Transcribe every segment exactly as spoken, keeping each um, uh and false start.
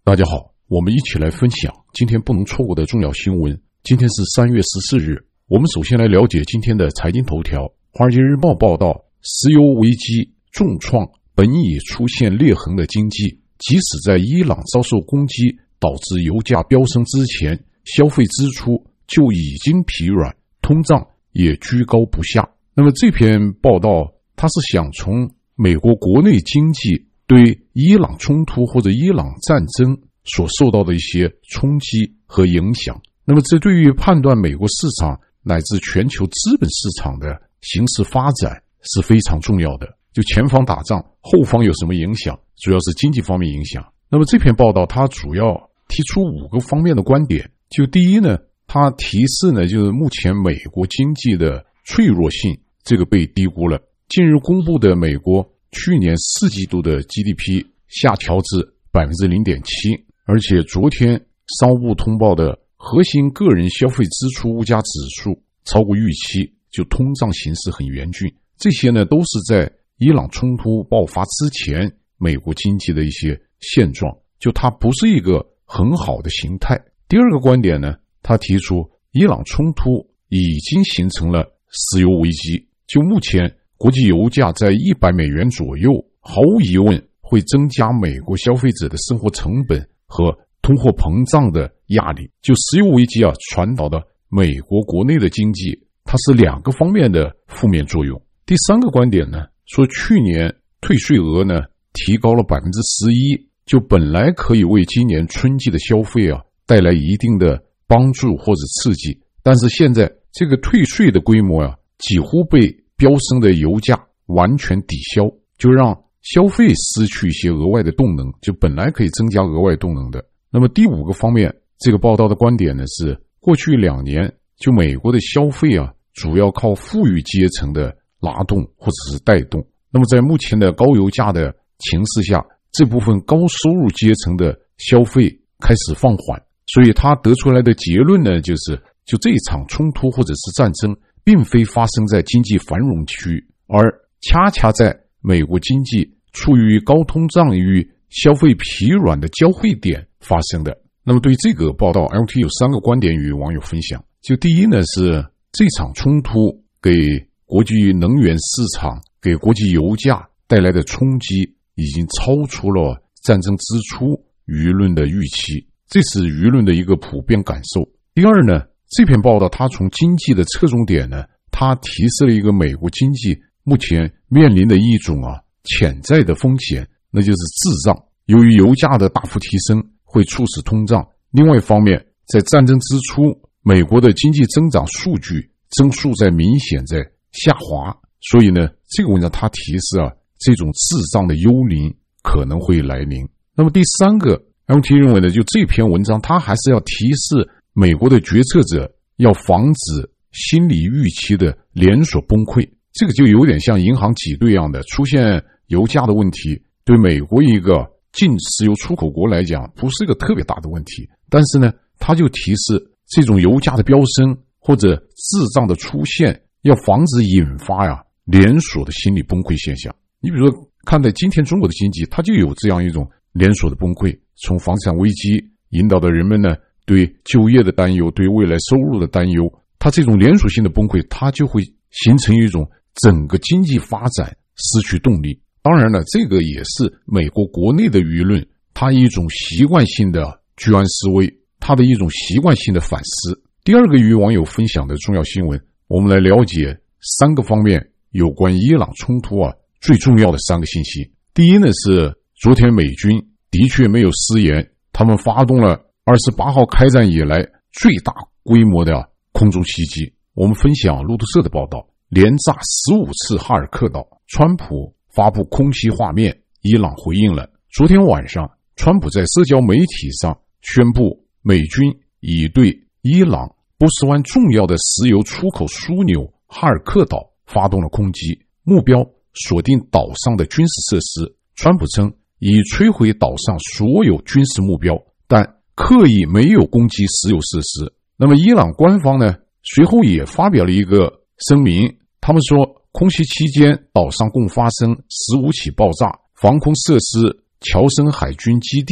大家好，我们一起来分享今天不能错过的重要新闻。今天是三月十四日，我们首先来了解今天的财经头条。华尔街日报报道，石油危机重创本已出现裂痕的经济，即使在伊朗遭受攻击导致油价飙升之前，消费支出就已经疲软，通胀也居高不下。那么这篇报道它是想从美国国内经济对伊朗冲突或者伊朗战争所受到的一些冲击和影响，那么这对于判断美国市场乃至全球资本市场的形势发展是非常重要的。就前方打仗，后方有什么影响，主要是经济方面影响。那么这篇报道它主要提出五个方面的观点。就第一呢，它提示呢，就是目前美国经济的脆弱性这个被低估了。近日公布的美国去年四季度的 G D P 下调至 百分之零点七， 而且昨天商务部通报的核心个人消费支出物价指数超过预期，就通胀形势很严峻。这些呢都是在伊朗冲突爆发之前美国经济的一些现状，就它不是一个很好的形态。第二个观点呢，他提出伊朗冲突已经形成了石油危机，就目前国际油价在一百美元左右，毫无疑问会增加美国消费者的生活成本和通货膨胀的压力。就石油危机啊传导到美国国内的经济，它是两个方面的负面作用。第三个观点呢，说去年退税额呢提高了 百分之十一， 就本来可以为今年春季的消费啊带来一定的帮助或者刺激，但是现在这个退税的规模啊几乎被飙升的油价完全抵消，就让消费失去一些额外的动能，就本来可以增加额外动能的。那么第五个方面，这个报道的观点呢是，过去两年就美国的消费啊主要靠富裕阶层的拉动或者是带动，那么在目前的高油价的情势下，这部分高收入阶层的消费开始放缓，所以他得出来的结论呢就是就这一场冲突或者是战争并非发生在经济繁荣区，而恰恰在美国经济处于高通胀与消费疲软的交汇点发生的。那么对这个报道 L T 有三个观点与网友分享。就第一呢，是这场冲突给国际能源市场给国际油价带来的冲击已经超出了战争之初舆论的预期，这是舆论的一个普遍感受。第二呢，这篇报道它从经济的侧重点呢，它提示了一个美国经济目前面临的一种啊潜在的风险，那就是滞胀。由于油价的大幅提升会促使通胀，另外一方面，在战争之初，美国的经济增长数据增速在明显在下滑，所以呢，这个文章它提示啊，这种滞胀的幽灵可能会来临。那么第三个 L T 认为呢，就这篇文章它还是要提示美国的决策者要防止心理预期的连锁崩溃，这个就有点像银行挤兑一样的，出现油价的问题，对美国一个净石油出口国来讲不是一个特别大的问题，但是呢，它就提示这种油价的飙升或者滞胀的出现，要防止引发呀连锁的心理崩溃现象。你比如说看待今天中国的经济，它就有这样一种连锁的崩溃，从房产危机引导的人们呢对就业的担忧，对未来收入的担忧，它这种连锁性的崩溃，它就会形成一种整个经济发展失去动力。当然了，这个也是美国国内的舆论它一种习惯性的居安思危，它的一种习惯性的反思。第二个与网友分享的重要新闻，我们来了解三个方面有关伊朗冲突啊最重要的三个信息。第一呢，是昨天美军的确没有失言，他们发动了二十八号开战以来最大规模的空中袭击。我们分享路透社的报道，连炸十五次哈尔克岛，川普发布空袭画面，伊朗回应了。昨天晚上，川普在社交媒体上宣布，美军已对伊朗波斯湾重要的石油出口枢纽哈尔克岛发动了攻击，目标锁定岛上的军事设施。川普称已摧毁岛上所有军事目标，但刻意没有攻击石油设施。那么伊朗官方呢，随后也发表了一个声明，他们说空袭期间岛上共发生十五起爆炸，防空设施、乔森海军基地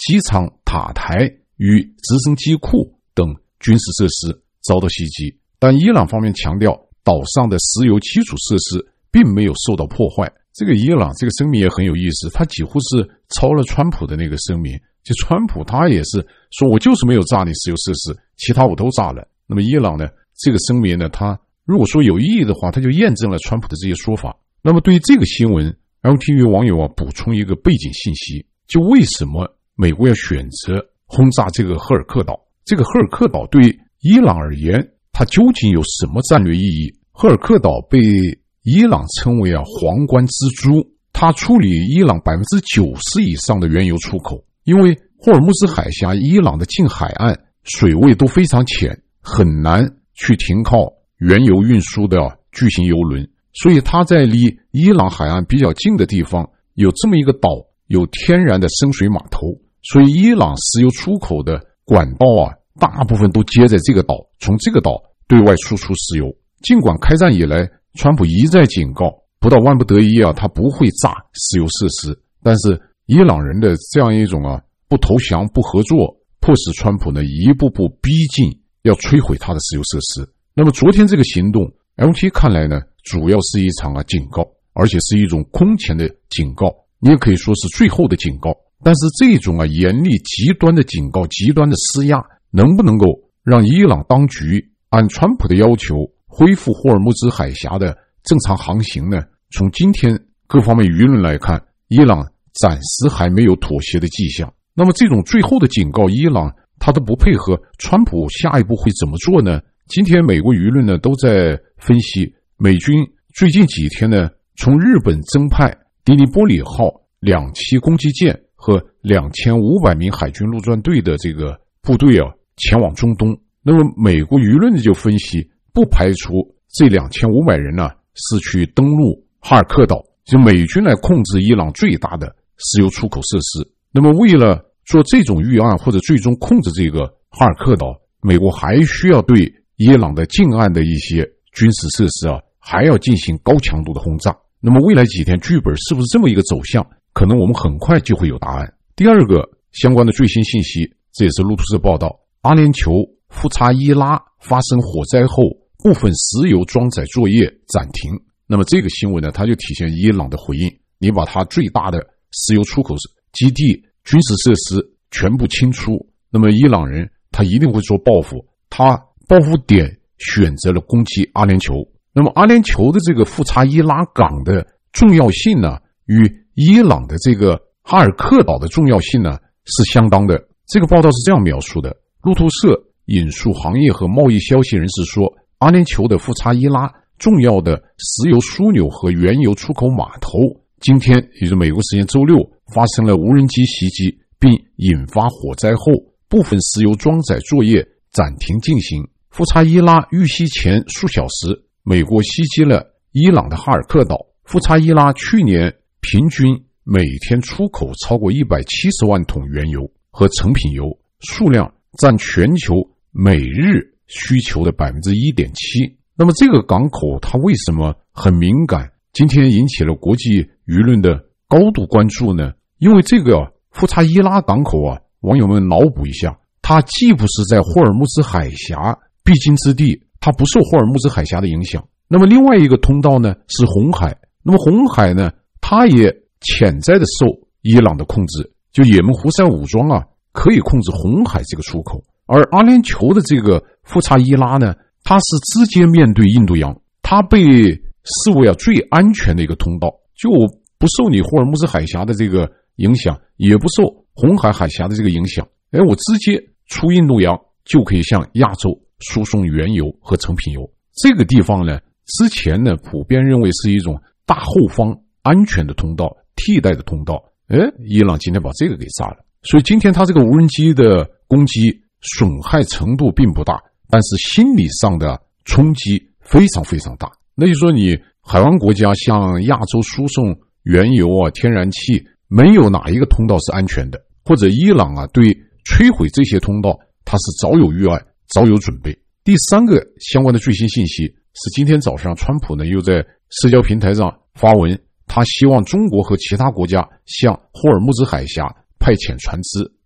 机场、塔台与直升机库等军事设施遭到袭击，但伊朗方面强调岛上的石油基础设施并没有受到破坏。这个伊朗这个声明也很有意思，他几乎是抄了川普的那个声明，就川普他也是说我就是没有炸你石油设施，其他我都炸了。那么伊朗呢，这个声明呢，他如果说有意义的话，他就验证了川普的这些说法。那么对于这个新闻 L T V 网友啊补充一个背景信息，就为什么美国要选择轰炸这个赫尔克岛，这个赫尔克岛对伊朗而言它究竟有什么战略意义？赫尔克岛被伊朗称为啊皇冠之珠，它处理伊朗 百分之九十 以上的原油出口。因为霍尔木兹海峡伊朗的近海岸水位都非常浅，很难去停靠原油运输的巨型油轮，所以它在离伊朗海岸比较近的地方有这么一个岛，有天然的深水码头，所以伊朗石油出口的管道啊大部分都接在这个岛，从这个岛对外输出石油。尽管开战以来川普一再警告不到万不得已啊他不会炸石油设施，但是伊朗人的这样一种啊不投降不合作，迫使川普呢一步步逼近要摧毁他的石油设施。那么昨天这个行动 L T 看来呢主要是一场啊警告，而且是一种空前的警告，你也可以说是最后的警告。但是这种啊严厉极端的警告，极端的施压，能不能够让伊朗当局按川普的要求恢复霍尔木兹海峡的正常航行呢？从今天各方面舆论来看，伊朗暂时还没有妥协的迹象。那么这种最后的警告，伊朗他都不配合，川普下一步会怎么做呢？今天美国舆论呢都在分析，美军最近几天呢从日本增派迪尼波里号两栖攻击舰和两千五百名海军陆战队的这个部队啊前往中东。那么美国舆论就分析，不排除这两千五百人呢是去登陆哈尔克岛，就美军来控制伊朗最大的石油出口设施。那么为了做这种预案或者最终控制这个哈尔克岛，美国还需要对伊朗的近岸的一些军事设施啊还要进行高强度的轰炸。那么未来几天剧本是不是这么一个走向，可能我们很快就会有答案。第二个相关的最新信息，这也是路透社报道，阿联酋富查伊拉发生火灾后，部分石油装载作业暂停。那么这个新闻呢，它就体现伊朗的回应，你把它最大的石油出口基地、军事设施全部清出，那么伊朗人他一定会做报复，他报复点选择了攻击阿联酋。那么阿联酋的这个富查伊拉港的重要性呢，与伊朗的这个哈尔克岛的重要性呢是相当的。这个报道是这样描述的，路透社引述行业和贸易消息人士说，阿联酋的富查伊拉重要的石油枢纽和原油出口码头今天也就是美国时间周六发生了无人机袭击，并引发火灾后，部分石油装载作业暂停进行。富查伊拉遇袭前数小时，美国袭击了伊朗的哈尔克岛。富查伊拉去年平均每天出口超过一百七十万桶原油和成品油，数量占全球每日需求的 百分之一点七。 那么这个港口它为什么很敏感，今天引起了国际舆论的高度关注呢？因为这个富查伊拉港口啊，网友们脑补一下，它既不是在霍尔木兹海峡必经之地，它不受霍尔木兹海峡的影响。那么另外一个通道呢是红海，那么红海呢它也潜在的受伊朗的控制，就也门胡塞武装啊可以控制红海这个出口。而阿联酋的这个富查伊拉呢，它是直接面对印度洋，它被视为啊最安全的一个通道，就不受你霍尔木兹海峡的这个影响，也不受红海海峡的这个影响。哎，我直接出印度洋就可以向亚洲输送原油和成品油。这个地方呢，之前呢普遍认为是一种大后方安全的通道，替代的通道。哎，伊朗今天把这个给炸了。所以今天它这个无人机的攻击损害程度并不大，但是心理上的冲击非常非常大。那就说你海湾国家向亚洲输送原油啊、天然气，没有哪一个通道是安全的，或者伊朗啊对摧毁这些通道它是早有预案、早有准备。第三个相关的最新信息是今天早上川普呢又在社交平台上发文，他希望中国和其他国家向霍尔木兹海峡派遣船只。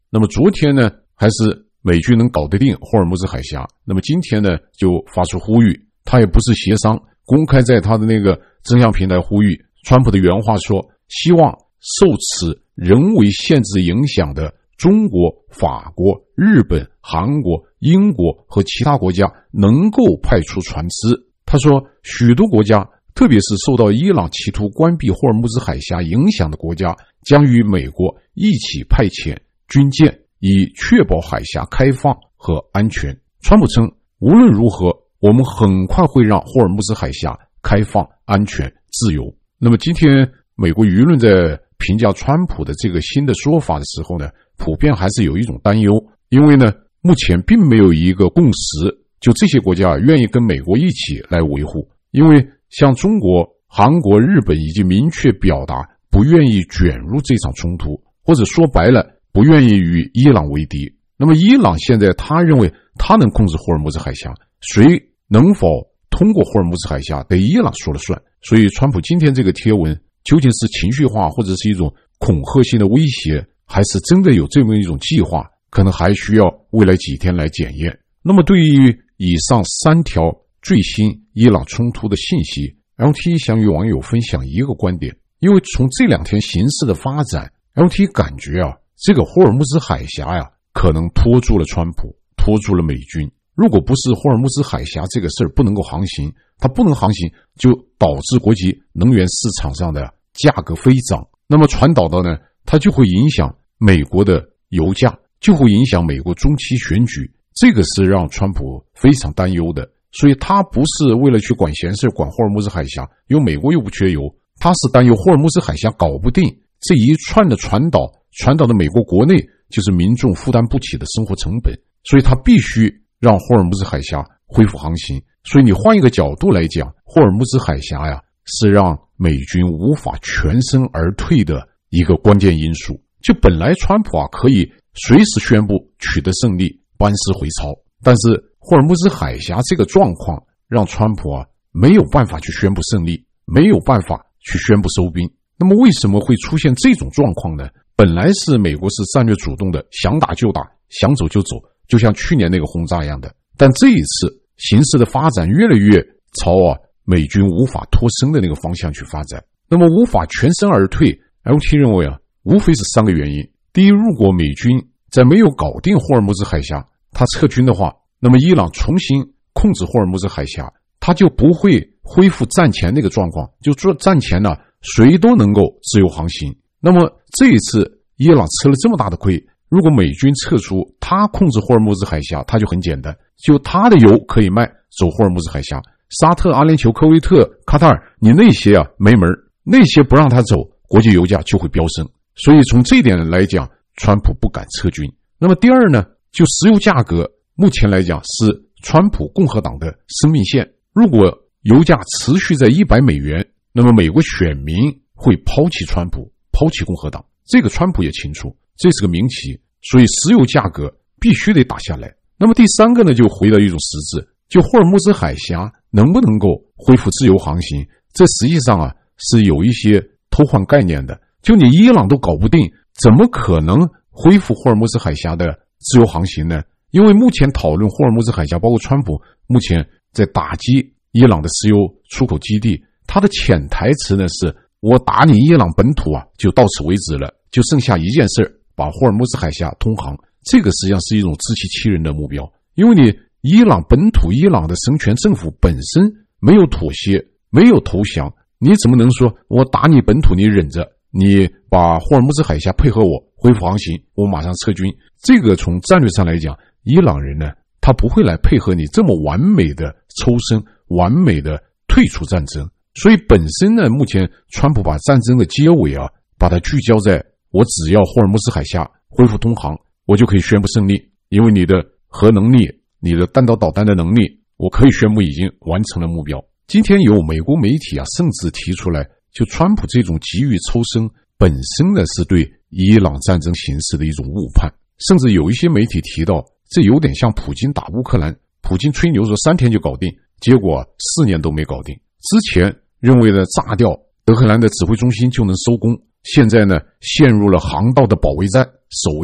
那么昨天呢，还是美军能搞得定霍尔木兹海峡，那么今天呢，就发出呼吁，他也不是协商，公开在他的那个正向平台呼吁。川普的原话说，希望受此人为限制影响的中国、法国、日本、韩国、英国和其他国家能够派出船只。他说，许多国家，特别是受到伊朗企图关闭霍尔木兹海峡影响的国家，将与美国一起派遣军舰，以确保海峡开放和安全。川普称，无论如何，我们很快会让霍尔木兹海峡开放、安全、自由。那么今天美国舆论在评价川普的这个新的说法的时候呢，普遍还是有一种担忧，因为呢，目前并没有一个共识，就这些国家愿意跟美国一起来维护。因为像中国、韩国、日本已经明确表达不愿意卷入这场冲突，或者说白了，不愿意与伊朗为敌。那么伊朗现在他认为他能控制霍尔木兹海峡，谁能否通过霍尔木兹海峡得伊朗说了算。所以川普今天这个贴文究竟是情绪化，或者是一种恐吓性的威胁，还是真的有这么一种计划，可能还需要未来几天来检验。那么对于以上三条最新伊朗冲突的信息， L T 想与网友分享一个观点，因为从这两天形势的发展， L T 感觉啊，这个霍尔木兹海峡呀，可能拖住了川普，拖住了美军。如果不是霍尔木兹海峡这个事儿不能够航行，它不能航行，就导致国际能源市场上的价格飞涨。那么传导的呢，它就会影响美国的油价，就会影响美国中期选举，这个是让川普非常担忧的。所以他不是为了去管闲事，管霍尔木兹海峡，因为美国又不缺油，他是担忧霍尔木兹海峡搞不定，这一串的传导传导的美国国内就是民众负担不起的生活成本，所以他必须让霍尔木兹海峡恢复航行。所以你换一个角度来讲，霍尔木兹海峡呀，是让美军无法全身而退的一个关键因素。就本来川普啊可以随时宣布取得胜利，班师回朝，但是霍尔木兹海峡这个状况让川普啊没有办法去宣布胜利，没有办法去宣布收兵。那么为什么会出现这种状况呢？本来是美国是战略主动的，想打就打，想走就走，就像去年那个轰炸一样的。但这一次形势的发展越来越朝啊美军无法脱身的那个方向去发展。那么无法全身而退， L T 认为啊，无非是三个原因。第一，如果美军在没有搞定霍尔木兹海峡，他撤军的话，那么伊朗重新控制霍尔木兹海峡，他就不会恢复战前那个状况，就说战前呢，谁都能够自由航行。那么这一次伊朗吃了这么大的亏，如果美军撤出，他控制霍尔木兹海峡，他就很简单，就他的油可以卖，走霍尔木兹海峡。沙特、阿联酋、科威特、卡塔尔，你那些啊没门，那些不让他走，国际油价就会飙升。所以从这一点来讲，川普不敢撤军。那么第二呢，就石油价格，目前来讲是川普共和党的生命线。如果油价持续在一百美元，那么美国选民会抛弃川普，抛弃共和党。这个川普也清楚，这是个明棋，所以石油价格必须得打下来。那么第三个呢，就回到一种实质，就霍尔木兹海峡能不能够恢复自由航行，这实际上啊是有一些偷换概念的。就你伊朗都搞不定，怎么可能恢复霍尔木兹海峡的自由航行呢？因为目前讨论霍尔木兹海峡，包括川普目前在打击伊朗的石油出口基地，他的潜台词呢是，我打你伊朗本土啊，就到此为止了，就剩下一件事，把霍尔木兹海峡通航。这个实际上是一种自欺欺人的目标，因为你伊朗本土，伊朗的神权政府本身没有妥协，没有投降，你怎么能说我打你本土你忍着，你把霍尔木兹海峡配合我恢复航行，我马上撤军？这个从战略上来讲，伊朗人呢，他不会来配合你这么完美的抽身，完美的退出战争。所以本身呢，目前川普把战争的结尾啊，把它聚焦在我只要霍尔木兹海峡恢复通航，我就可以宣布胜利，因为你的核能力，你的弹道导弹的能力，我可以宣布已经完成了目标。今天有美国媒体啊，甚至提出来，就川普这种急于抽身本身呢，是对伊朗战争形势的一种误判。甚至有一些媒体提到，这有点像普京打乌克兰，普京吹牛说三天就搞定，结果四年都没搞定。之前认为呢，炸掉德黑兰的指挥中心就能收工，现在呢，陷入了航道的保卫战、守卫战。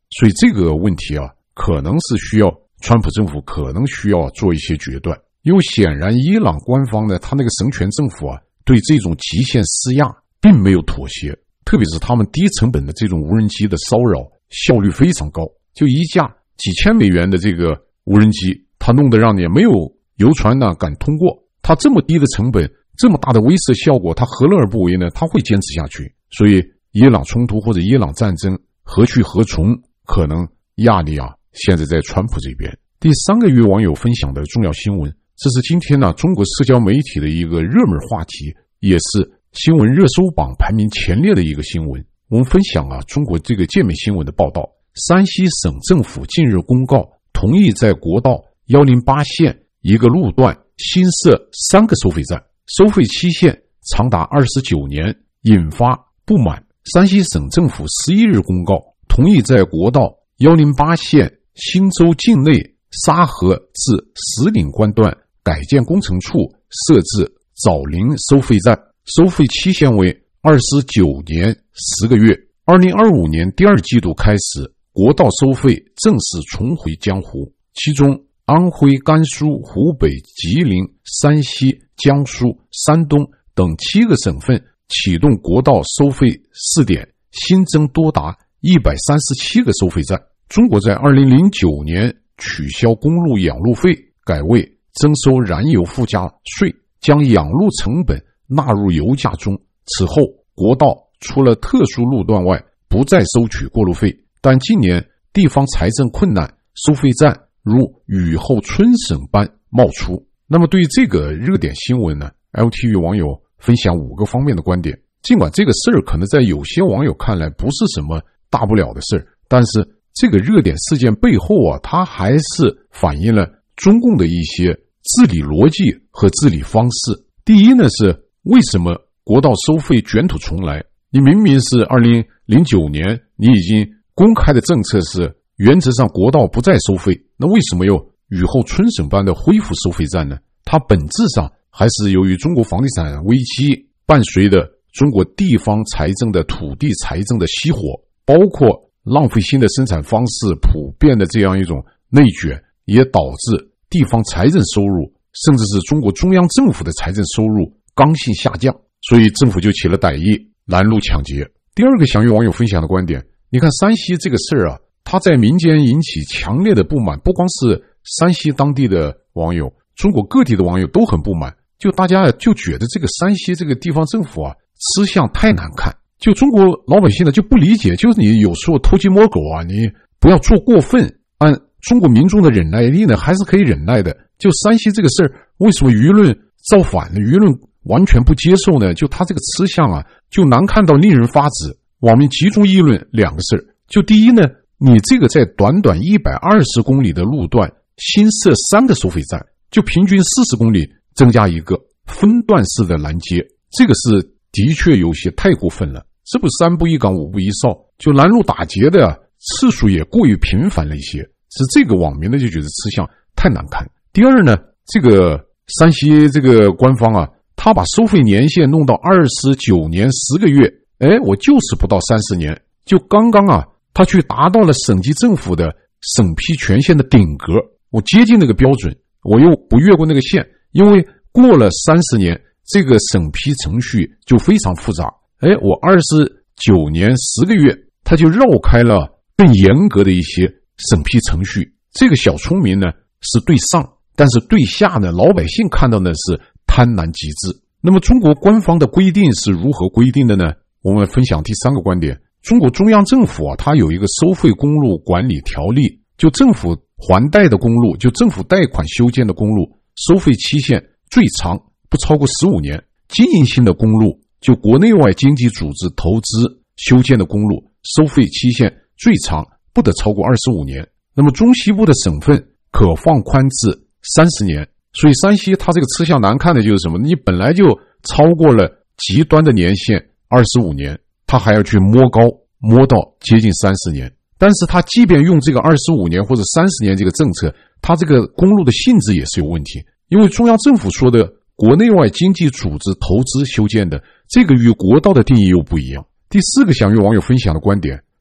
所以这个问题啊，可能是需要川普政府可能需要做一些决断，因为显然伊朗官方呢，他那个神权政府啊，对这种极限施压并没有妥协，特别是他们低成本的这种无人机的骚扰效率非常高，就一架几千美元的这个无人机，它弄得让你没有游船呢敢通过，它这么低的成本，这么大的威慑效果，它何乐而不为呢？它会坚持下去。所以伊朗冲突或者伊朗战争何去何从，可能压力啊现在在川普这边。第三个与网友分享的重要新闻，这是今天呢中国社交媒体的一个热门话题，也是新闻热搜榜排名前列的一个新闻。我们分享啊中国这个界面新闻的报道，山西省政府近日公告，同意在国道一零八线一个路段新设三个收费站，收费期限长达二十九年，引发不满。山西省政府十一日公告，同意在国道一零八线忻州境内沙河至石岭关段改建工程处设置枣林收费站，收费期限为二十九年十个月。二零二五年第二季度开始，国道收费正式重回江湖，其中安徽、甘肃、湖北、吉林、山西、江苏、山东等七个省份启动国道收费试点，新增多达一百三十七个收费站。中国在二零零九年取消公路养路费，改为征收燃油附加税，将养路成本纳入油价中。此后，国道除了特殊路段外，不再收取过路费。但近年地方财政困难，收费站如雨后春笋般冒出。那么对于这个热点新闻呢 ，L T 与网友分享五个方面的观点。尽管这个事儿可能在有些网友看来不是什么大不了的事儿，但是这个热点事件背后啊，它还是反映了中共的一些治理逻辑和治理方式。第一呢，是为什么国道收费卷土重来？你明明是二零零九年你已经公开的政策是原则上国道不再收费，那为什么又雨后春笋般的恢复收费站呢？它本质上还是由于中国房地产危机伴随的中国地方财政的土地财政的熄火，包括浪费性的生产方式普遍的这样一种内卷，也导致地方财政收入甚至是中国中央政府的财政收入刚性下降，所以政府就起了歹意拦路抢劫。第二个想与网友分享的观点，你看山西这个事儿啊，它在民间引起强烈的不满，不光是山西当地的网友，中国各地的网友都很不满，就大家就觉得这个山西这个地方政府啊吃相太难看，就中国老百姓呢就不理解，就是你有时候偷鸡摸狗啊，你不要做过分，按中国民众的忍耐力呢还是可以忍耐的。就山西这个事儿，为什么舆论造反呢？舆论完全不接受呢？就他这个吃相啊，就难看到令人发指。网民集中议论两个事儿，就第一呢，你这个在短短一百二十公里的路段新设三个收费站，就平均四十公里增加一个分段式的拦截，这个是的确有些太过分了。这不三步一岗五步一哨，就拦路打劫的、啊、次数也过于频繁了一些，是这个网民呢就觉得吃相太难看。第二呢，这个山西这个官方啊，他把收费年限弄到二十九年十个月，哎，我就是不到三十年，就刚刚啊，他去达到了省级政府的审批权限的顶格，我接近那个标准，我又不越过那个线，因为过了三十年，这个审批程序就非常复杂。哎，我二十九年十个月，他就绕开了更严格的一些审批程序。这个小聪明呢是对上，但是对下呢，老百姓看到的是贪婪极致。那么中国官方的规定是如何规定的呢？我们分享第三个观点。中国中央政府啊，它有一个收费公路管理条例，就政府还贷的公路，就政府贷款修建的公路，收费期限最长不超过十五年。经营性的公路，就国内外经济组织投资修建的公路，收费期限最长不得超过二十五年。那么中西部的省份可放宽至三十年。所以山西它这个吃相难看的就是什么？你本来就超过了极端的年限二十五年，它还要去摸高，摸到接近三十年。但是它即便用这个二十五年或者三十年这个政策，它这个公路的性质也是有问题，因为中央政府说的国内外经济组织投资修建的，这个与国道的定义又不一样。第四个想与网友分享的观点，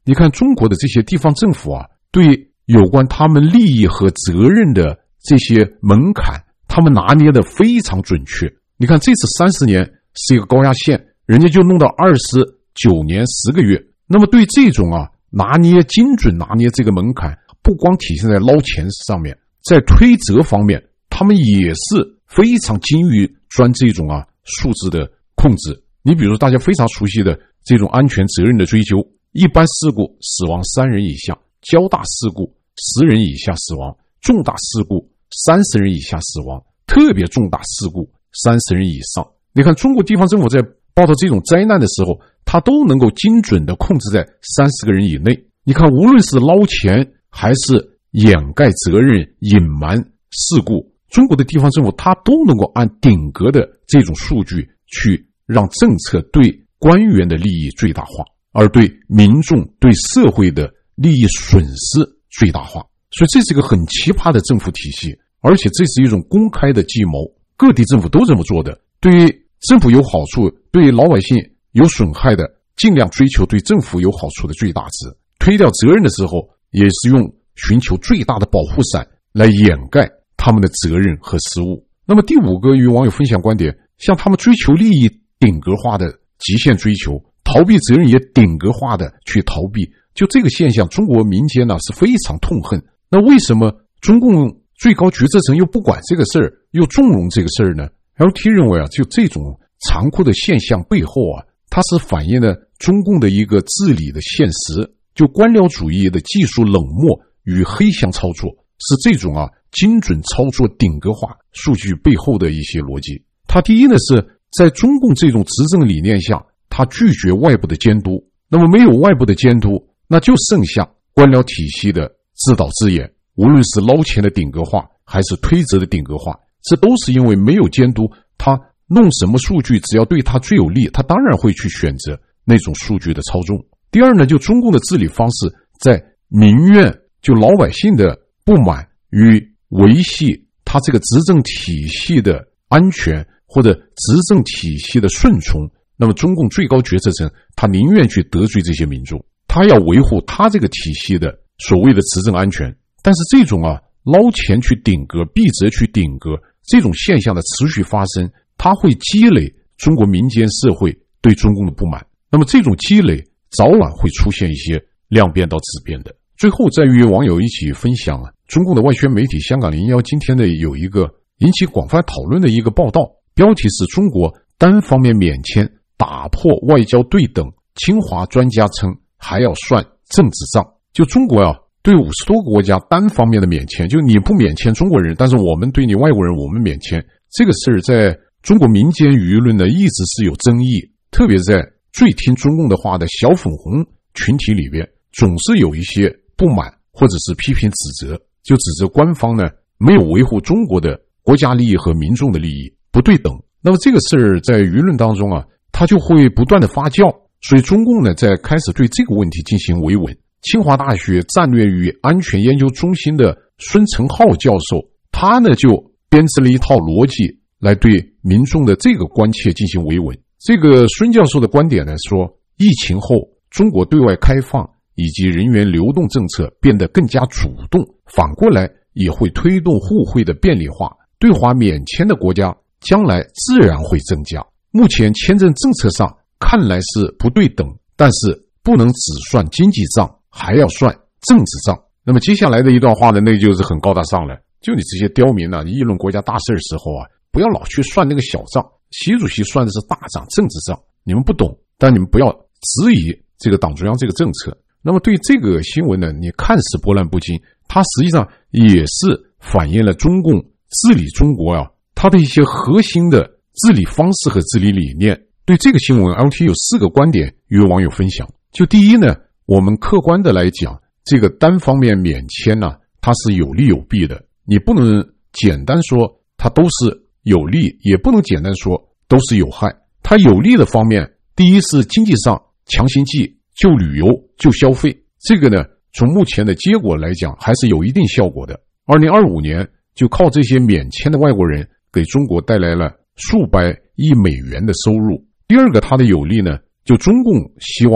你看中国的这些地方政府啊，对有关他们利益和责任的这些门槛，他们拿捏的非常准确。你看这次三十年是一个高压线，人家就弄到二十九年十个月。那么对这种啊拿捏精准拿捏这个门槛，不光体现在捞钱上面，在推责方面，他们也是非常精于钻这种啊数字的控制。你比如大家非常熟悉的这种安全责任的追究，一般事故死亡三人以下，较大事故十人以下死亡，重大事故三十人以下死亡，特别重大事故三十人以上。你看中国地方政府在报道这种灾难的时候，它都能够精准地控制在三十个人以内。你看无论是捞钱还是掩盖责任隐瞒事故，中国的地方政府它都能够按顶格的这种数据去让政策对官员的利益最大化，而对民众对社会的利益损失最大化。所以这是一个很奇葩的政府体系，而且这是一种公开的计谋，各地政府都这么做的。对于政府有好处，对老百姓有损害的，尽量追求对政府有好处的最大值，推掉责任的时候也是用寻求最大的保护伞来掩盖他们的责任和失误。那么第五个与网友分享观点，像他们追求利益顶格化的极限追求，逃避责任也顶格化的去逃避，就这个现象中国民间呢是非常痛恨。那为什么中共最高决策层又不管这个事儿，又纵容这个事儿呢？ L T 认为啊，就这种残酷的现象背后啊，它是反映了中共的一个治理的现实，就官僚主义的技术冷漠与黑箱操作，是这种啊精准操作顶格化数据背后的一些逻辑。它第一呢是在中共这种执政理念下，它拒绝外部的监督，那么没有外部的监督，那就剩下官僚体系的自导自演，无论是捞钱的顶格化还是推责的顶格化，这都是因为没有监督，他弄什么数据只要对他最有利，他当然会去选择那种数据的操纵。第二呢，就中共的治理方式在民怨就老百姓的不满与维系他这个执政体系的安全或者执政体系的顺从，那么中共最高决策层他宁愿去得罪这些民众，他要维护他这个体系的所谓的执政安全。但是这种啊捞钱去顶格，避责去顶格，这种现象的持续发生，它会积累中国民间社会对中共的不满，那么这种积累早晚会出现一些量变到质变的。最后再与网友一起分享啊，中共的外宣媒体香港零一今天的有一个引起广泛讨论的一个报道，标题是中国单方面免签打破外交对等，清华专家称还要算政治账。就中国啊对五十多个国家单方面的免签，就你不免签中国人，但是我们对你外国人我们免签，这个事儿在中国民间舆论呢一直是有争议，特别在最听中共的话的小粉红群体里边，总是有一些不满或者是批评指责，就指责官方呢没有维护中国的国家利益和民众的利益不对等。那么这个事儿在舆论当中啊，它就会不断的发酵，所以中共呢在开始对这个问题进行维稳。清华大学战略与安全研究中心的孙成浩教授，他呢就编织了一套逻辑来对民众的这个关切进行维稳。这个孙教授的观点呢说，疫情后中国对外开放以及人员流动政策变得更加主动，反过来也会推动互惠的便利化，对华免签的国家将来自然会增加。目前签证政策上看来是不对等，但是不能只算经济账，还要算政治账。那么接下来的一段话呢，那就是很高大上了，就你这些刁民啊，议论国家大事的时候啊，不要老去算那个小账，习主席算的是大账政治账，你们不懂，但你们不要质疑这个党中央这个政策。那么对这个新闻呢，你看似波澜不惊，它实际上也是反映了中共治理中国啊，它的一些核心的治理方式和治理理念。对这个新闻 L T 有四个观点与网友分享。就第一呢，我们客观的来讲，这个单方面免签呢、啊，它是有利有弊的，你不能简单说它都是有利，也不能简单说都是有害。它有利的方面，第一是经济上强心剂，就旅游就消费，这个呢从目前的结果来讲还是有一定效果的。二零二五年就靠这些免签的外国人给中国带来了数百亿美元的收入。第二个它的有利呢，就中共希望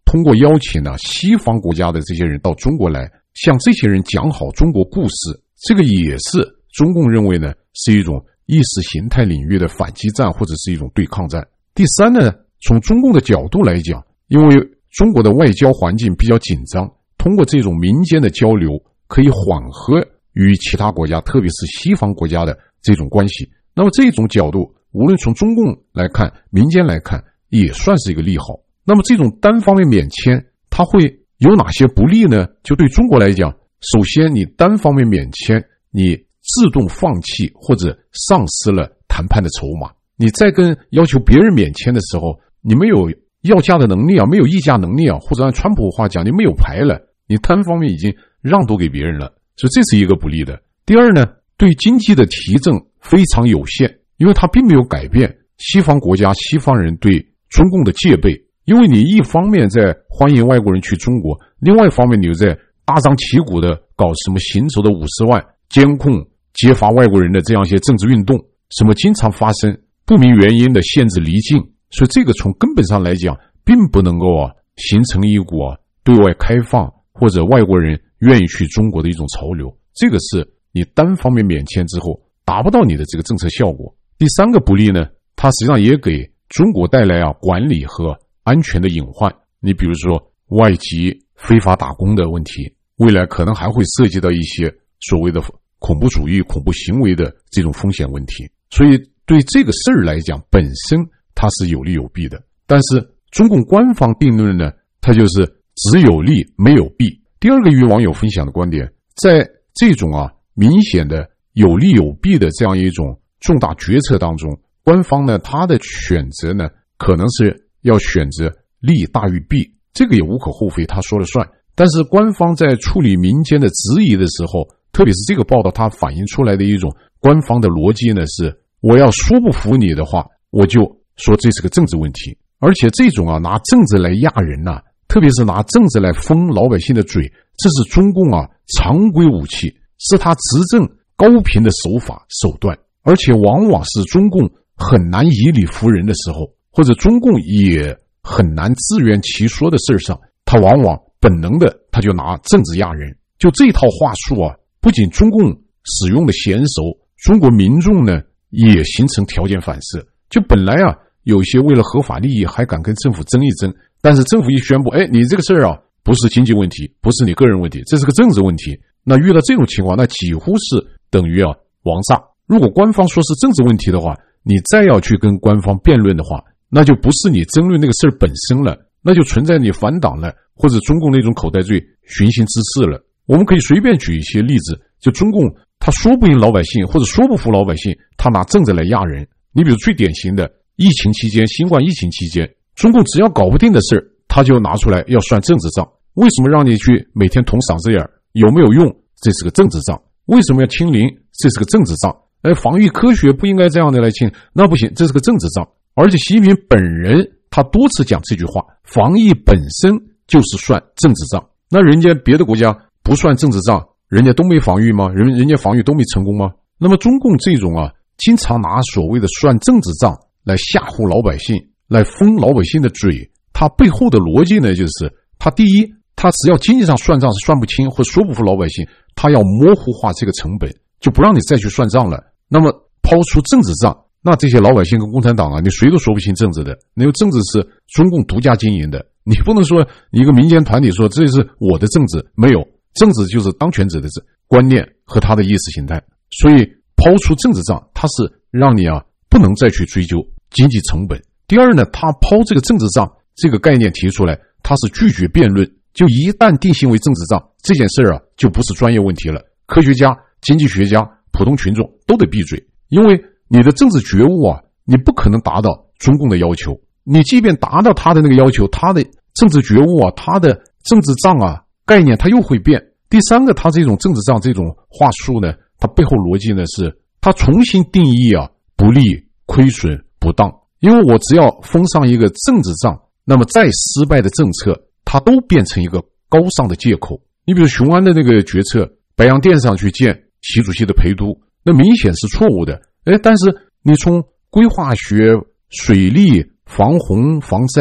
通过邀请呢、啊、西方国家的这些人到中国来，向这些人讲好中国故事，这个也是中共认为呢是一种意识形态领域的反击战或者是一种对抗战。第三呢，从中共的角度来讲，因为中国的外交环境比较紧张，通过这种民间的交流可以缓和与其他国家特别是西方国家的这种关系，那么这种角度无论从中共来看民间来看也算是一个利好。那么这种单方面免签它会有哪些不利呢？就对中国来讲，首先你单方面免签，你自动放弃或者丧失了谈判的筹码，你在跟要求别人免签的时候，你没有要价的能力啊，没有议价能力啊，或者按川普话讲，你没有牌了，你单方面已经让渡给别人了，所以这是一个不利的。第二呢，对经济的提振非常有限，因为它并没有改变西方国家西方人对中共的戒备，因为你一方面在欢迎外国人去中国，另外一方面你又在大张旗鼓的搞什么行走的五十万监控揭发外国人的这样一些政治运动，什么经常发生不明原因的限制离境，所以这个从根本上来讲并不能够啊形成一股啊对外开放或者外国人愿意去中国的一种潮流，这个是你单方面免签之后达不到你的这个政策效果。第三个不利呢，它实际上也给中国带来啊管理和安全的隐患。你比如说外籍非法打工的问题，未来可能还会涉及到一些所谓的恐怖主义恐怖行为的这种风险问题，所以对这个事儿来讲本身它是有利有弊的。但是中共官方定论呢，它就是只有利没有弊。第二个与网友分享的观点，在这种啊明显的有利有弊的这样一种重大决策当中，官方呢他的选择呢可能是要选择利大于弊，这个也无可厚非，他说了算。但是官方在处理民间的质疑的时候，特别是这个报道它反映出来的一种官方的逻辑呢，是我要说不服你的话，我就说这是个政治问题。而且这种啊拿政治来压人啊，特别是拿政治来封老百姓的嘴，这是中共啊常规武器，是他执政高频的手法手段，而且往往是中共很难以理服人的时候，或者中共也很难自圆其说的事上，他往往本能的他就拿政治压人。就这套话术啊，不仅中共使用的娴熟，中国民众呢也形成条件反射。就本来啊有些为了合法利益还敢跟政府争一争，但是政府一宣布，哎，你这个事儿啊不是经济问题，不是你个人问题，这是个政治问题，那遇到这种情况，那几乎是等于啊王炸。如果官方说是政治问题的话，你再要去跟官方辩论的话，那就不是你争论那个事儿本身了，那就存在你反党了，或者中共那种口袋罪寻衅滋事了。我们可以随便举一些例子，就中共他说不赢老百姓或者说不服老百姓，他拿政治来压人。你比如最典型的疫情期间，新冠疫情期间，中共只要搞不定的事儿，他就拿出来要算政治账。为什么让你去每天捅嗓子眼，有没有用？这是个政治账。为什么要清零？这是个政治账。哎，防疫科学不应该这样的来清，那不行，这是个政治账。而且习近平本人他多次讲这句话，防疫本身就是算政治账。那人家别的国家不算政治账，人家都没防御吗？人人家防御都没成功吗？那么中共这种啊经常拿所谓的算政治账来吓唬老百姓，来封老百姓的嘴，他背后的逻辑呢，就是他第一，他只要经济上算账是算不清或说不服老百姓，他要模糊化这个成本，就不让你再去算账了。那么抛出政治账，那这些老百姓跟共产党啊，你谁都说不清政治的，那个政治是中共独家经营的，你不能说一个民间团体说这是我的政治，没有，政治就是当权者的观念和他的意识形态。所以抛出政治账，它是让你啊不能再去追究经济成本。第二呢，他抛这个政治账这个概念提出来，他是拒绝辩论，就一旦定性为政治账，这件事啊就不是专业问题了，科学家、经济学家、普通群众都得闭嘴，因为你的政治觉悟啊，你不可能达到中共的要求，你即便达到他的那个要求，他的政治觉悟啊，他的政治账啊概念他又会变。第三个，他这种政治账这种话术呢，它背后逻辑呢是他重新定义啊不利、亏损、不当。因为我只要封上一个政治账，那么再失败的政策它都变成一个高尚的借口。你比如雄安的那个决策，白洋淀上去建习主席的陪都，那明显是错误的。哎，但是你从规划学、水利、防洪、防灾，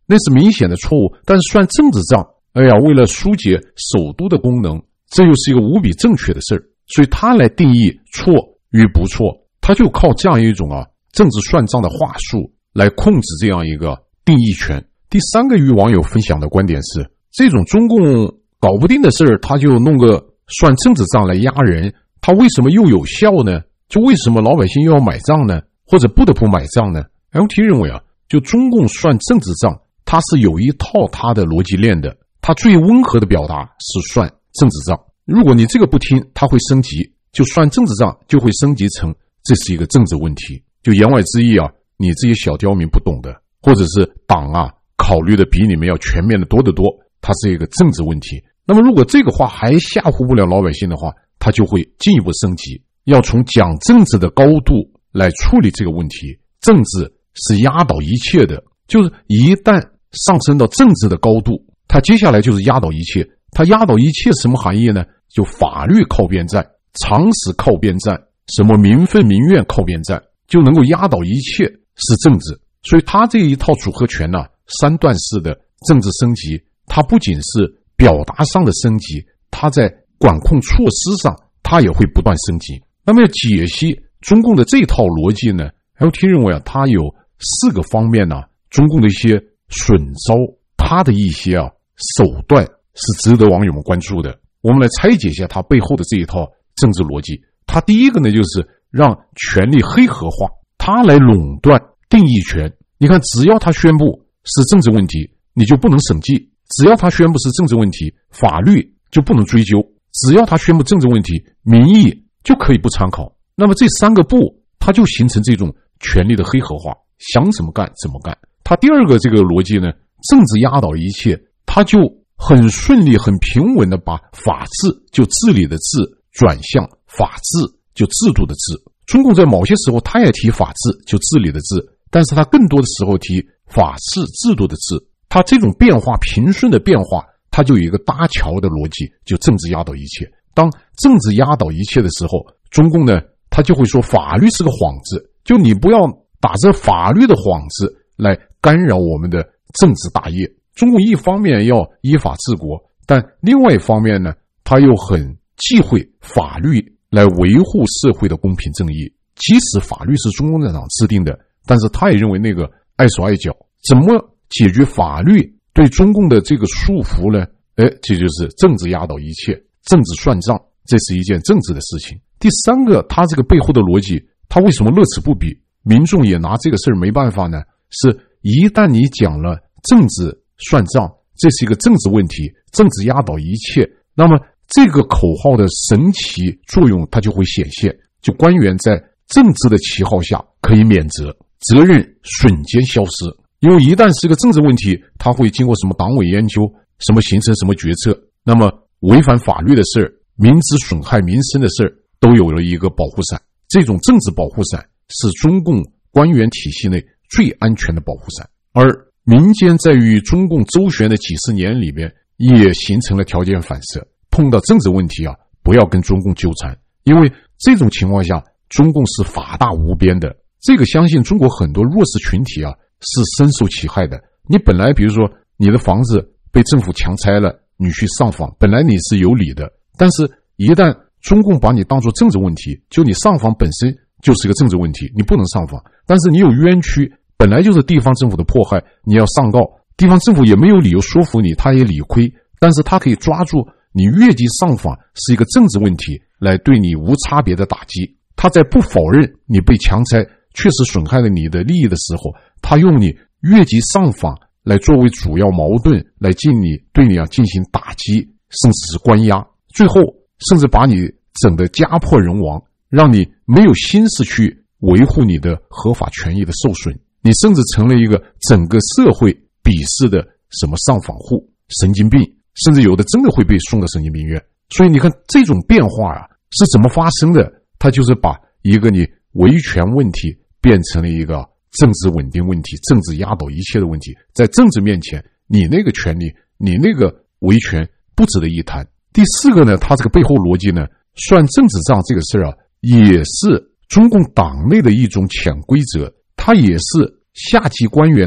那是明显的错误。但是算政治账，哎呀，为了疏解首都的功能，这又是一个无比正确的事儿。所以他来定义错与不错，他就靠这样一种啊政治算账的话术来控制这样一个定义权。第三个与网友分享的观点是，这种中共搞不定的事儿，他就弄个算政治账来压人，他为什么又有效呢？就为什么老百姓又要买账呢？或者不得不买账呢？ L T 认为啊，就中共算政治账，它是有一套它的逻辑链的，它最温和的表达是算政治账。如果你这个不听，它会升级，就算政治账就会升级成这是一个政治问题。就言外之意啊，你这些小刁民不懂的，或者是党啊考虑的比你们要全面的多得多，它是一个政治问题。那么如果这个话还吓唬不了老百姓的话，它就会进一步升级，要从讲政治的高度来处理这个问题。政治是压倒一切的，就是一旦上升到政治的高度，它接下来就是压倒一切。它压倒一切什么含义呢？就法律靠边站，常识靠边站，什么民愤民怨靠边站，就能够压倒一切，是政治。所以它这一套组合拳呢、啊，三段式的政治升级，它不仅是表达上的升级，它在管控措施上它也会不断升级。那么要解析中共的这套逻辑呢， L T 认为啊，它有四个方面呢、啊，中共的一些损招，它的一些啊手段是值得网友们关注的。我们来拆解一下它背后的这一套政治逻辑。它第一个呢，就是让权力黑盒化，它来垄断定义权。你看，只要他宣布是政治问题，你就不能审计；只要他宣布是政治问题，法律就不能追究；只要他宣布政治问题，民意就可以不参考。那么这三个不，它就形成这种权力的黑盒化，想怎么干怎么干。它第二个这个逻辑呢，政治压倒一切，它就很顺利很平稳的把法治就治理的治转向法治就制度的治。中共在某些时候他也提法治就治理的治，但是他更多的时候提法治制度的治。他这种变化平顺的变化，他就有一个搭桥的逻辑，就政治压倒一切。当政治压倒一切的时候，中共呢他就会说法律是个幌子，就你不要打着法律的幌子来干扰我们的政治大业。中共一方面要依法治国，但另外一方面呢，他又很忌讳法律来维护社会的公平正义。即使法律是中共政党制定的，但是他也认为那个碍手碍脚。怎么解决法律对中共的这个束缚呢？哎，这就是政治压倒一切，政治算账，这是一件政治的事情。第三个，他这个背后的逻辑，他为什么乐此不疲？民众也拿这个事儿没办法呢？是一旦你讲了政治算账，这是一个政治问题，政治压倒一切，那么这个口号的神奇作用它就会显现，就官员在政治的旗号下可以免责，责任瞬间消失。因为一旦是个政治问题，它会经过什么党委研究，什么形成什么决策，那么违反法律的事儿，明知损害民生的事儿，都有了一个保护伞。这种政治保护伞是中共官员体系内最安全的保护伞。而民间在与中共周旋的几十年里面，也形成了条件反射，碰到政治问题啊，不要跟中共纠缠，因为这种情况下，中共是法大无边的。这个相信中国很多弱势群体啊，是深受其害的。你本来比如说你的房子被政府强拆了，你去上访，本来你是有理的，但是一旦中共把你当作政治问题，就你上访本身就是个政治问题，你不能上访。但是你有冤屈，本来就是地方政府的迫害，你要上告，地方政府也没有理由说服你，他也理亏，但是他可以抓住你越级上访是一个政治问题，来对你无差别的打击。他在不否认你被强拆确实损害了你的利益的时候，他用你越级上访来作为主要矛盾，来进你对你啊进行打击，甚至是关押，最后甚至把你整得家破人亡，让你没有心思去维护你的合法权益的受损，你甚至成了一个整个社会鄙视的什么上访户、神经病，甚至有的真的会被送到神经病院。所以你看这种变化啊是怎么发生的？它就是把一个你维权问题变成了一个政治稳定问题，政治压倒一切的问题。在政治面前，你那个权利，你那个维权不值得一谈。第四个呢，它这个背后逻辑呢，算政治账这个事儿啊，也是中共党内的一种潜规则，它也是下级官员呐、啊、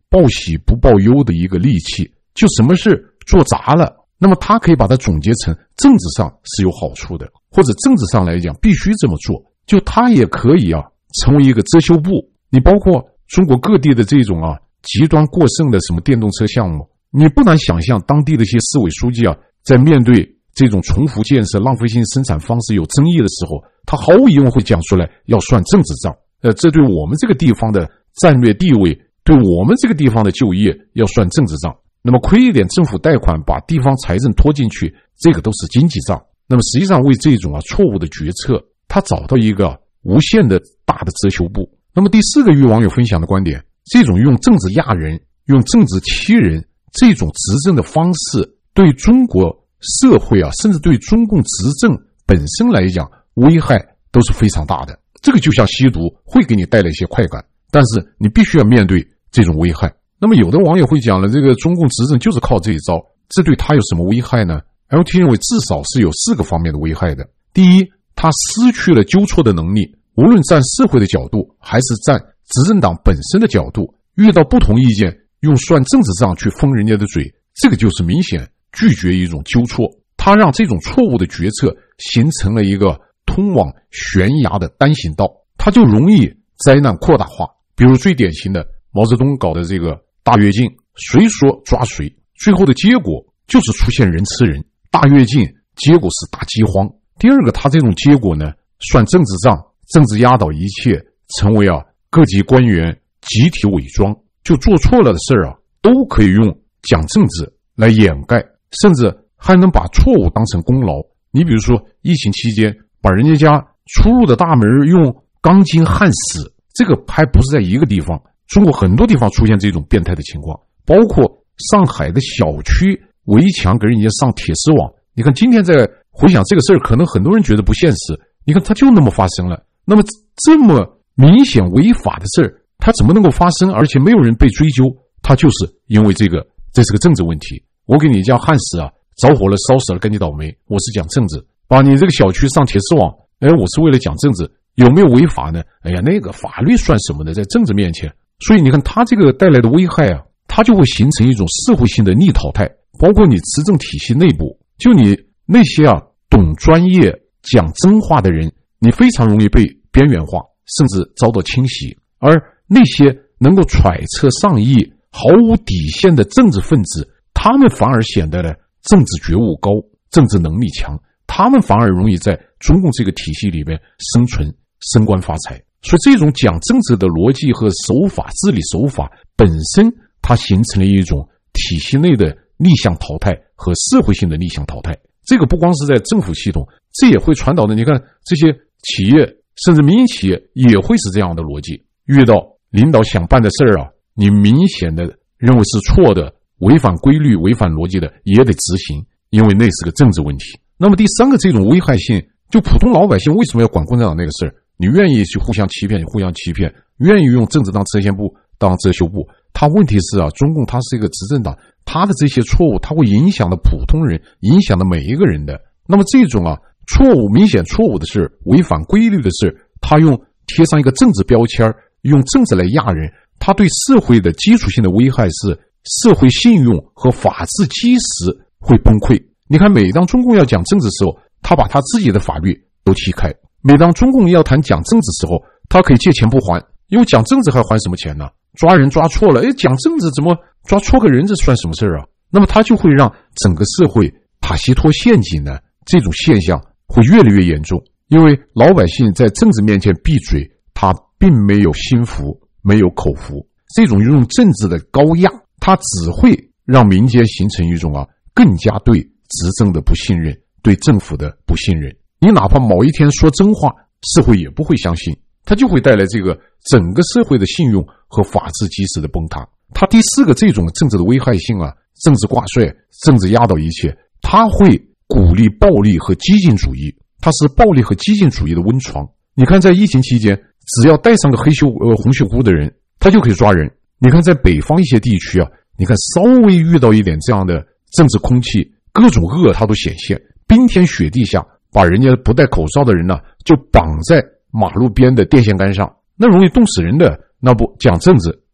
报喜不报忧的一个利器，就什么事做砸了，那么他可以把它总结成政治上是有好处的，或者政治上来讲必须这么做，就他也可以啊成为一个遮羞布。你包括中国各地的这种啊极端过剩的什么电动车项目，你不难想象当地的一些市委书记啊，在面对这种重复建设、浪费性生产方式有争议的时候，他毫无疑问会讲出来要算政治账。呃，这对我们这个地方的战略地位，对我们这个地方的就业要算政治账。那么亏一点政府贷款把地方财政拖进去，这个都是经济账。那么实际上为这种啊错误的决策，他找到一个无限的大的遮羞布。那么第四个与网友分享的观点，这种用政治压人、用政治欺人这种执政的方式，对中国社会啊，甚至对中共执政本身来讲，危害都是非常大的。这个就像吸毒，会给你带来一些快感，但是你必须要面对这种危害。那么有的网友会讲了，这个中共执政就是靠这一招，这对他有什么危害呢？ L T 认为至少是有四个方面的危害的。第一，他失去了纠错的能力，无论站社会的角度还是站执政党本身的角度，遇到不同意见用算政治账去封人家的嘴，这个就是明显拒绝一种纠错。他让这种错误的决策形成了一个通往悬崖的单行道，他就容易灾难扩大化。比如最典型的毛泽东搞的这个大跃进，谁说抓谁，最后的结果就是出现人吃人，大跃进结果是大饥荒。第二个，他这种结果呢，算政治账，政治压倒一切，成为啊各级官员集体伪装，就做错了的事儿啊，都可以用讲政治来掩盖，甚至还能把错误当成功劳。你比如说疫情期间把人家家出入的大门用钢筋焊死，这个还不是在一个地方，中国很多地方出现这种变态的情况，包括上海的小区围墙给人家上铁丝网。你看今天在回想这个事儿，可能很多人觉得不现实，你看它就那么发生了。那么这么明显违法的事儿，它怎么能够发生，而且没有人被追究？它就是因为这个，这是个政治问题。我给你家焊死啊，着火了烧死了跟你倒霉，我是讲政治。把你这个小区上铁丝网，哎，我是为了讲政治，有没有违法呢？哎呀，那个法律算什么呢？在政治面前。所以你看它这个带来的危害啊，它就会形成一种社会性的逆淘汰，包括你执政体系内部，就你那些啊懂专业讲真话的人，你非常容易被边缘化，甚至遭到清洗。而那些能够揣测上意、毫无底线的政治分子，他们反而显得呢政治觉悟高，政治能力强，他们反而容易在中共这个体系里面生存、升官发财。所以这种讲政治的逻辑和手法、治理手法本身，它形成了一种体系内的逆向淘汰和社会性的逆向淘汰。这个不光是在政府系统，这也会传导的。你看这些企业，甚至民营企业也会是这样的逻辑。遇到领导想办的事儿啊，你明显的认为是错的、违反规律、违反逻辑的，也得执行，因为那是个政治问题。那么第三个，这种危害性，就普通老百姓为什么要管共产党那个事儿？你愿意去互相欺骗，你互相欺骗，愿意用政治当遮羞布，当遮羞布。他问题是啊，中共他是一个执政党，他的这些错误，他会影响到普通人，影响到每一个人的。那么这种啊错误、明显错误的事，违反规律的事，他用贴上一个政治标签，用政治来压人，他对社会的基础性的危害是社会信用和法治基石会崩溃。你看，每当中共要讲政治的时候，他把他自己的法律都踢开；每当中共要谈讲政治的时候，他可以借钱不还，因为讲政治还还什么钱呢？抓人抓错了，诶，讲政治怎么抓错个人，这算什么事啊？那么他就会让整个社会塔西佗陷阱呢，这种现象会越来越严重。因为老百姓在政治面前闭嘴，他并没有心服，没有口服。这种用政治的高压，它只会让民间形成一种啊更加对执政的不信任，对政府的不信任。你哪怕某一天说真话，社会也不会相信，它就会带来这个整个社会的信用和法治基石的崩塌。它第四个这种政治的危害性啊，政治挂帅，政治压倒一切，它会鼓励暴力和激进主义，它是暴力和激进主义的温床。你看在疫情期间，只要带上个黑袖呃红袖箍的人，他就可以抓人。你看在北方一些地区啊，你看稍微遇到一点这样的政治空气，各种恶它都显现，冰天雪地下把人家不戴口罩的人呢、啊、就绑在马路边的电线杆上，那容易冻死人的。那不讲政治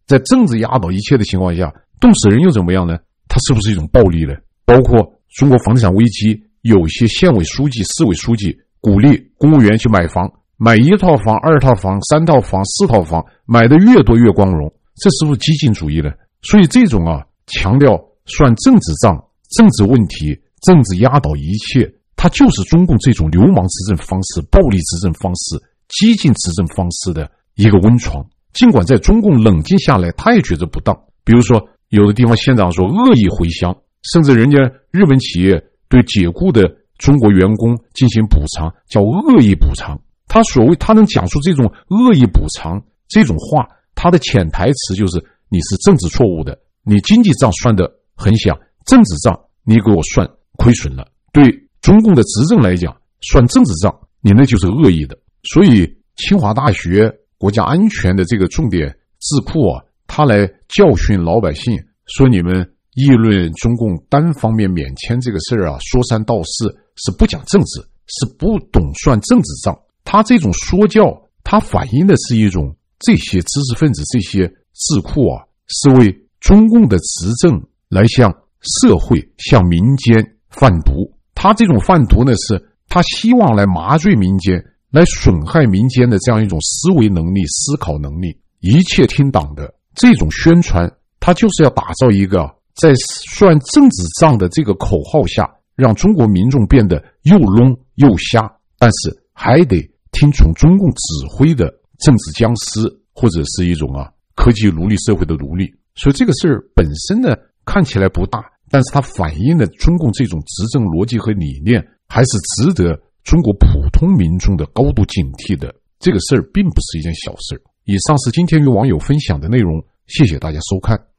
在政治压倒一切的情况下，冻死人又怎么样呢？它是不是一种暴力呢？包括中国房地产危机，有些县委书记、市委书记鼓励公务员去买房，买一套房、二套房、三套房、四套房，买的越多越光荣，这是不是激进主义呢？所以这种啊，强调算政治账、政治问题、政治压倒一切，它就是中共这种流氓执政方式、暴力执政方式、激进执政方式的一个温床。尽管在中共冷静下来，他也觉得不当。比如说，有的地方县长说恶意回乡，甚至人家日本企业对解雇的中国员工进行补偿，叫恶意补偿。他所谓他能讲出这种恶意补偿这种话，他的潜台词就是你是政治错误的，你经济账算得很响，政治账你给我算亏损了。对中共的执政来讲，算政治账你那就是恶意的。所以清华大学国家安全的这个重点智库啊，他来教训老百姓，说你们议论中共单方面免签这个事儿啊，说三道四，是不讲政治，是不懂算政治账。他这种说教，他反映的是一种这些知识分子、这些智库啊，是为中共的执政来向社会、向民间贩毒。他这种贩毒呢，是他希望来麻醉民间，来损害民间的这样一种思维能力、思考能力。一切听党的这种宣传，他就是要打造一个在算政治账的这个口号下，让中国民众变得又聋又瞎，但是还得听从中共指挥的政治僵尸，或者是一种啊科技奴隶社会的奴隶。所以这个事儿本身呢看起来不大，但是它反映了中共这种执政逻辑和理念，还是值得中国普通民众的高度警惕的。这个事儿并不是一件小事。以上是今天与网友分享的内容，谢谢大家收看。